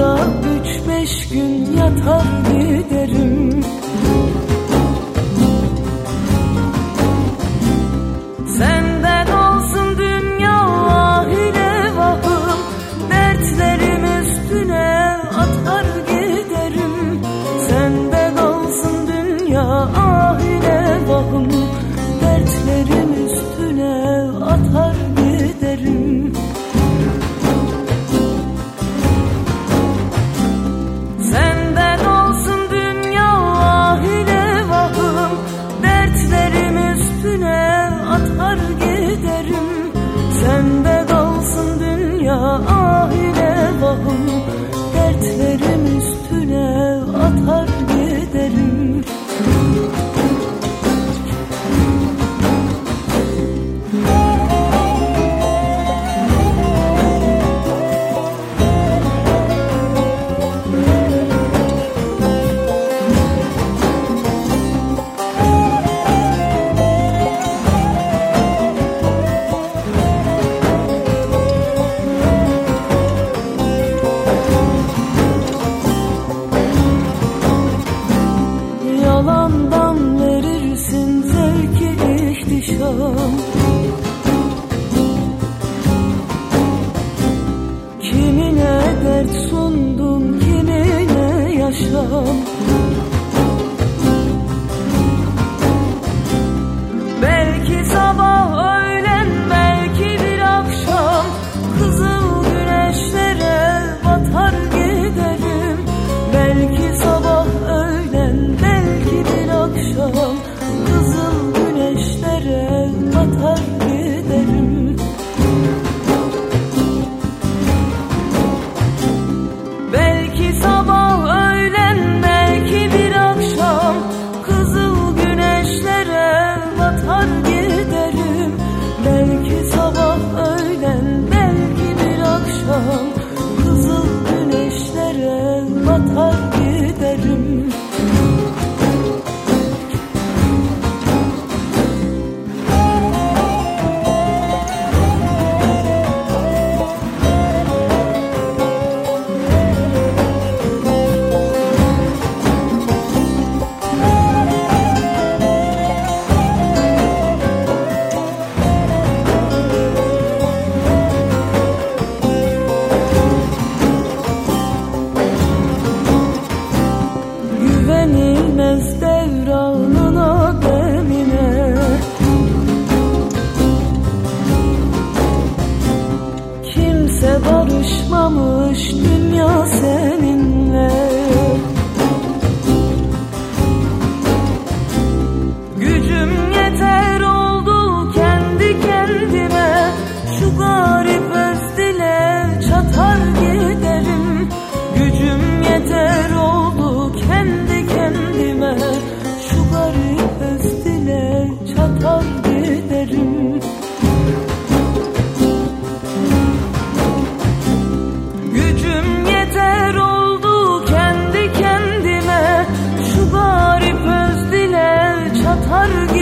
da 3-5 gün yatar giderim. Senden olsun dünya ahire vahım, dertlerim üstüne atar giderim. Senden olsun dünya ahire vahım, dertlerim üstüne atar giderim. Senden olsun dünya ahire vahım, dertlerim üstüne atar giderim. Senden olsun dünya ahire vahım, dertlerim üstüne atar giderim. Yalandan verirsin zevki ihtişam, kimine dert sundun, kimine yaşam. Belki sabah öğlen, belki bir akşam, kızıl güneşlere batar giderim. Belki sabah öğlen, belki bir akşam, kızıl güneşlere batar giderim. Belki sabah öğlen, belki bir akşam, kızıl güneşlere batar giderim. Belki sabah öğlen, belki bir akşam, kızıl güneşlere batar giderim. Güvenilmez devranına, demine, kimse barışmamış dünya seninle. Gücüm yeter oldu kendi kendime, şu garip öz dile çatar giderim. Gücüm yeter oldu kendi kendime, şu garip öz dile çatar giderim. Gücüm yeter oldu kendi kendime, şu garip öz dile çatar giderim.